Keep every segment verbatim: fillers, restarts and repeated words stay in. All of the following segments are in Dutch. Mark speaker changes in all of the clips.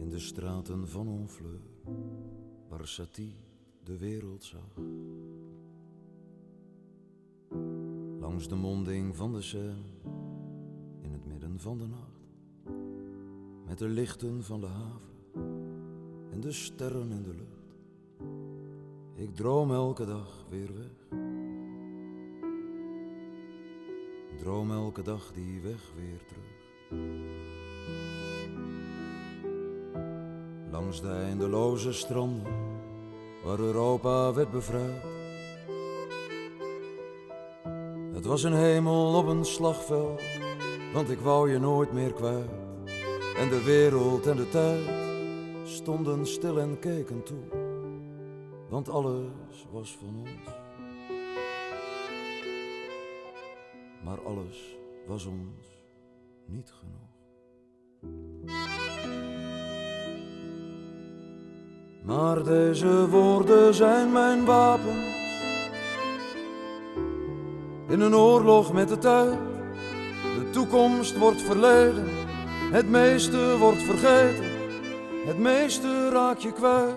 Speaker 1: in de straten van Honfleur, waar Satie de wereld zag. Langs de monding van de Seine, in het midden van de nacht, met de lichten van de haven en de sterren in de lucht. Ik droom elke dag weer weg. Droom elke dag die weg weer terug. Langs de eindeloze stranden, waar Europa werd bevrijd. Het was een hemel op een slagveld, want ik wou je nooit meer kwijt. En de wereld en de tijd stonden stil en keken toe, want alles was van ons. Maar alles was ons niet genoeg. Maar deze woorden zijn mijn wapens in een oorlog met de tijd. De toekomst wordt verleden, het meeste wordt vergeten, het meeste raak je kwijt.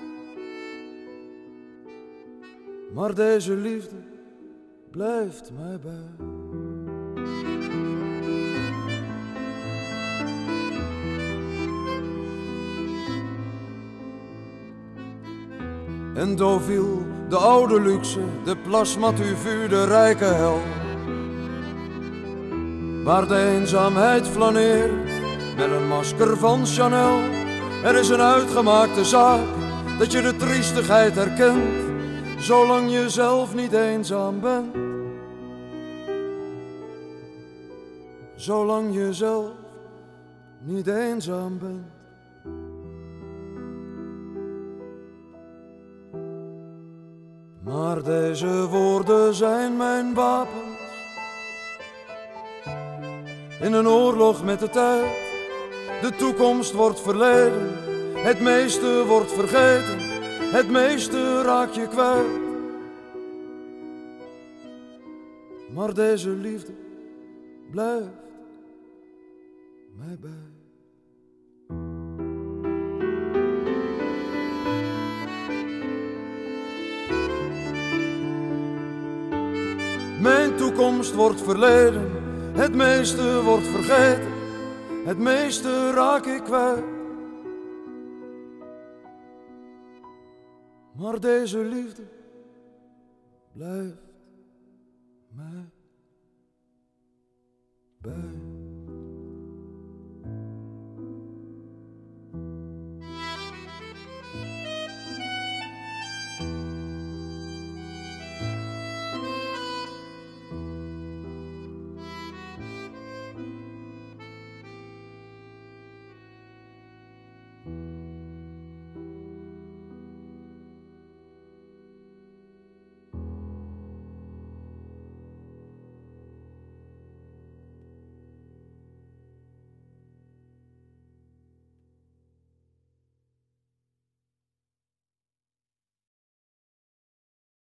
Speaker 1: Maar deze liefde blijft mij bij. En Deauville, de oude luxe, de Place Mathuvu, de rijke hel, waar de eenzaamheid flaneert met een masker van Chanel. Er is een uitgemaakte zaak dat je de triestigheid herkent, zolang je zelf niet eenzaam bent. Zolang je zelf niet eenzaam bent. Maar deze woorden zijn mijn wapens in een oorlog met de tijd. De toekomst wordt verleden, het meeste wordt vergeten, het meeste raak je kwijt. Maar deze liefde blijft mij bij. Mijn toekomst wordt verleden, het meeste wordt vergeten, het meeste raak ik kwijt. Maar deze liefde blijft mij bij.